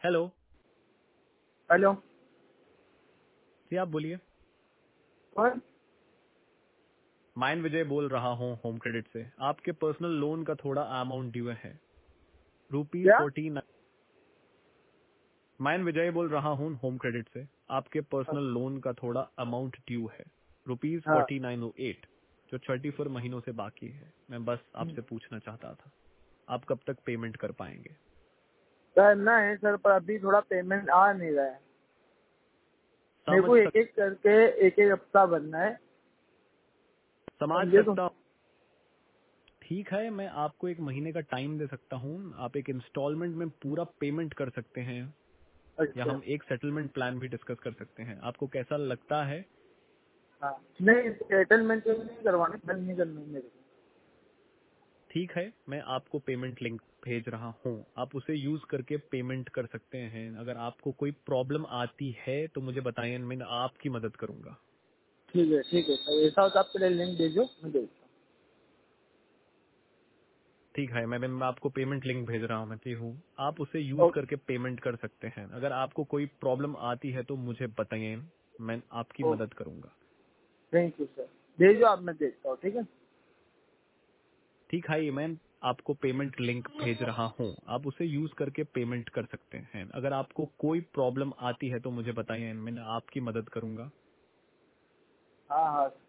Hello. Hello. जी आप बोलिए। कौन? मैं विजय बोल रहा हूँ होम क्रेडिट से। आपके पर्सनल लोन का थोड़ा अमाउंट ड्यू है, क्या? ₹49। मैं विजय बोल रहा हूँ होम क्रेडिट से। आपके पर्सनल लोन का थोड़ा अमाउंट ड्यू है, हाँ। ₹4908, जो 34 महीनों से बाकी है। मैं बस आपसे पूछना चाहता था, आप कब तक पेमेंट कर पाएंगे? करना है सर, पर अभी थोड़ा पेमेंट आ नहीं रहा है। मेरे समझ को एक सक एक करके एक एक हफ्ता भरना है। समझ समझे तो? सकता हूँ। ठीक है, मैं आपको एक महीने का टाइम दे सकता हूँ। आप एक इंस्टॉलमेंट में पूरा पेमेंट कर सकते हैं, या अच्छा। हम एक सेटलमेंट प्लान भी डिस्कस कर सकते हैं। आपको कैसा लगता है? हाँ, नहीं सेटलमेंट तो नहीं करवाना, कल नहीं करना है मेरे को। ठीक है, मैं आपको पेमेंट लिंक भेज रहा हूँ, आप उसे यूज करके पेमेंट कर सकते हैं। अगर आपको कोई प्रॉब्लम आती है तो मुझे बताइए, मैं आपकी मदद करूंगा। ठीक है सर, ऐसा होता आप पहले लिंक भेजो, मैं भेजता ठीक है, मैं आपको पेमेंट लिंक भेज रहा हूँ, आप उसे हूँ। Use okay. करके पेमेंट कर सकते हैं। अगर आपको कोई प्रॉब्लम आती है तो मुझे बताइए, मैं आपकी ओके, मदद करूंगा। Thank you sir. भेजो आप, मैं देखता हूँ। ठीक है। ठीक है, मैं आपको पेमेंट लिंक भेज रहा हूँ, आप उसे यूज करके पेमेंट कर सकते हैं। अगर आपको कोई प्रॉब्लम आती है तो मुझे बताइए, मैं आपकी मदद करूंगा। हाँ हाँ।